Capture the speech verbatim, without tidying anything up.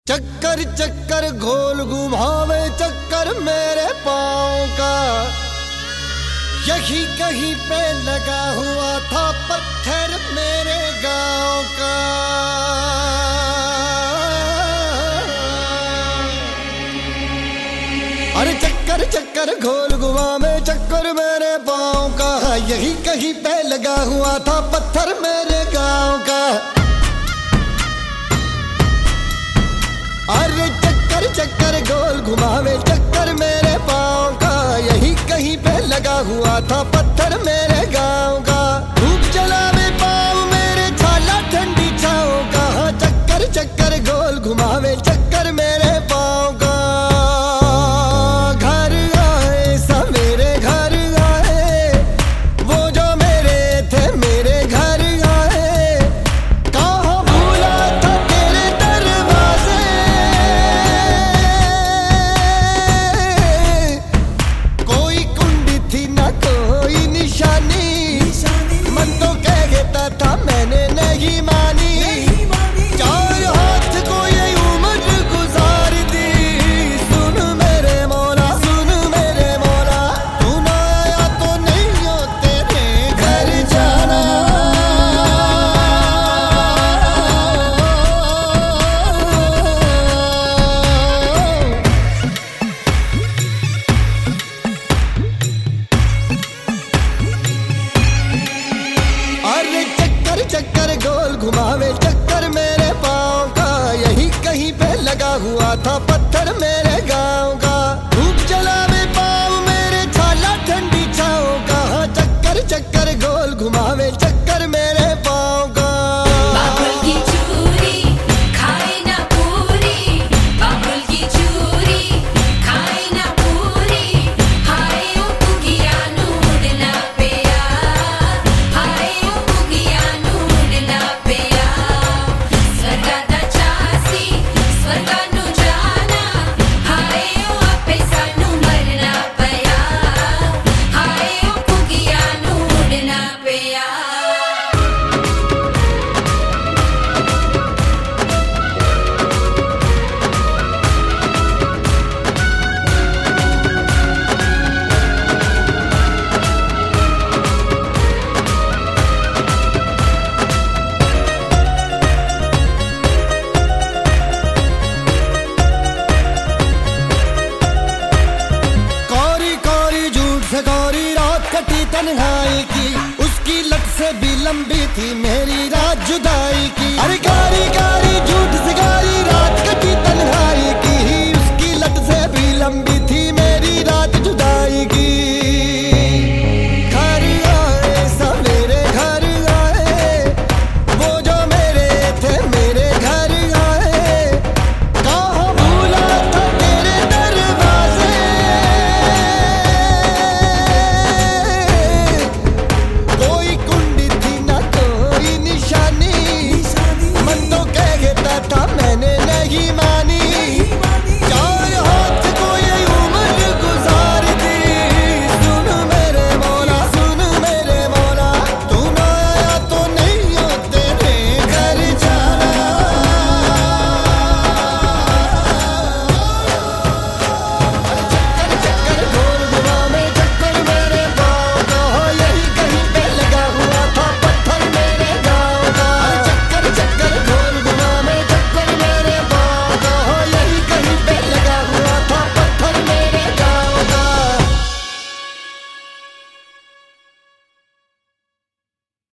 चक्कर चक्कर घोल घुमावे चक्कर मेरे पाँव का, यही कहीं पे लगा हुआ था पत्थर मेरे गांव का। अरे चक्कर चक्कर घोल घुमावे चक्कर मेरे पाँव का, यही कहीं पे लगा हुआ था पत्थर मेरे गांव का। अरे चक्कर चक्कर गोल घुमावे चक्कर मेरे पाँव का, यही कहीं पे लगा हुआ था पत्थर मेरे गांव का। धूप जलावे पाँव मेरे छाला ठंडी छाँव का, चक्कर चक्कर गोल घुमावे चक्कर मेरे पाँव का। घर आए सवेरे घर आए, वो जो मेरे थे मेरे घर आए, कहाँ भूला था तेरे दरवाजे। कोई कुंडी थी ना कोई निशानी, मन तो कह देता था मैंने नहीं मानी। चार हाथ को ये उम्र गुजार दी, सुन मेरे मौला सुन मेरे मौला, तू ना आया तो नहीं हो तेरे घर जाना। अरे चक्कर चक्कर गोल घुमावे चक्कर मेरे पाँव का, यही कहीं पे लगा हुआ था पत्थर मेरे गांव का। धूप जलावे पाँव मेरे छाला ठंडी छाँव का, चक्कर चक्कर गोल घुमावे चक्कर मेरे पाँव का। बाबुल की चूरी खाए ना पूरी, बाबुल की चूरी खाए ना पूरी, हाय ओ पुगिया नूड ना पिया, हाय ओ पुगिया नूड ना पिया। स्वर्गादा चासी स्वर्गा नु जाना, हाय ओ आपे सानू मरना पया, हाय ओ पुगिया नूड ना पिया। कौरी कौरी झूठ से कौरी रात कटी तन्हाई की, उसकी लत से भी लंबी थी मेरी रात जुदाई की। अरे कारी कारी झूठ से